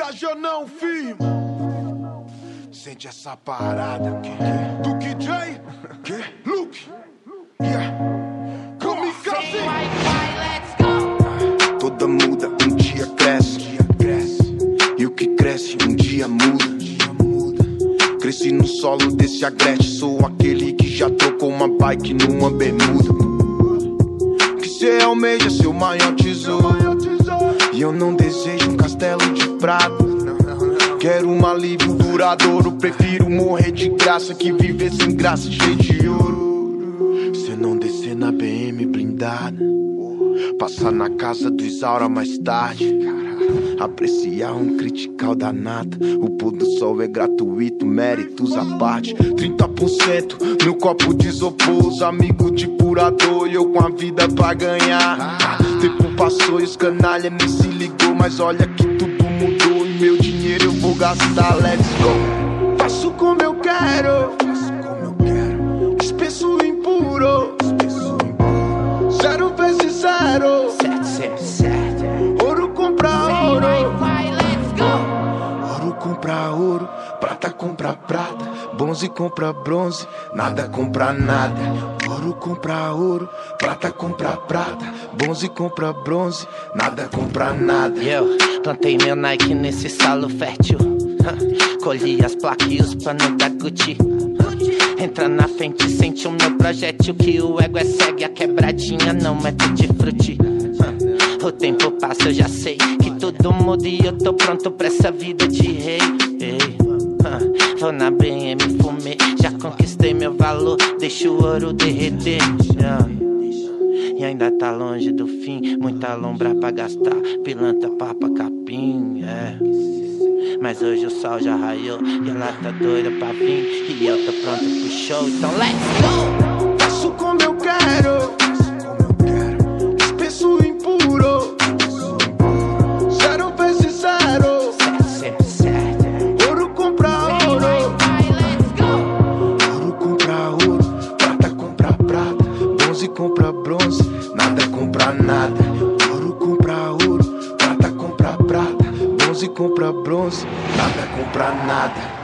viaja não, filho. Sente essa parada. Do DJ, Luke, Kamikaze. Toda muda, um dia cresce. E o que cresce, um dia muda. Cresci no solo desse agreste. Sou aquele que já trocou uma bike numa bermuda. Que cê almeja seu maior tesouro. E eu não desejo um castelo de prata. Quero um alívio duradouro. Prefiro morrer de graça que viver sem graça, cheio de ouro. Cê não descer na BM blindada, passar na casa do Isaura mais tarde, apreciar um critical da nata. O pôr do sol é gratuito, méritos à parte. 30% no copo de isopor. Os amigos de pura dor e eu com a vida pra ganhar. Tempo passou e os canalha nem se ligou. Mas olha que tudo mudou e meu dinheiro eu vou gastar. Let's go. Faço como eu quero, espesso impuro. 0 vezes 0. Ouro compra ouro. Ouro compra ouro, prata compra prata, bronze compra bronze, nada compra nada. Ouro compra ouro, prata compra prata, bronze compra bronze, nada compra nada. Eu plantei meu Nike nesse solo fértil, colhi as placas e os panos da Gucci. Entra na frente, sente o meu projétil, que o ego é cego e a quebradinha não é tutti frutti. O tempo passa, eu já sei que tudo muda e eu tô pronto pra essa vida de rei. Vou na BM, fumei, já conquistei meu valor, deixo o ouro derreter. E ainda tá longe do fim, muita lombra pra gastar, pilantra, papa, capim, Mas hoje o sol já raiou e ela tá doida pra vir, e eu tô pronto pro show, então let's go! Faço como eu quero, espesso impuro. 0 vezes 0. Ouro compra ouro. Ouro compra ouro, prata compra prata, bronze compra bronze, nada compra nada. Ouro compra ouro, prata compra prata, bronze compra bronze, nada compra nada.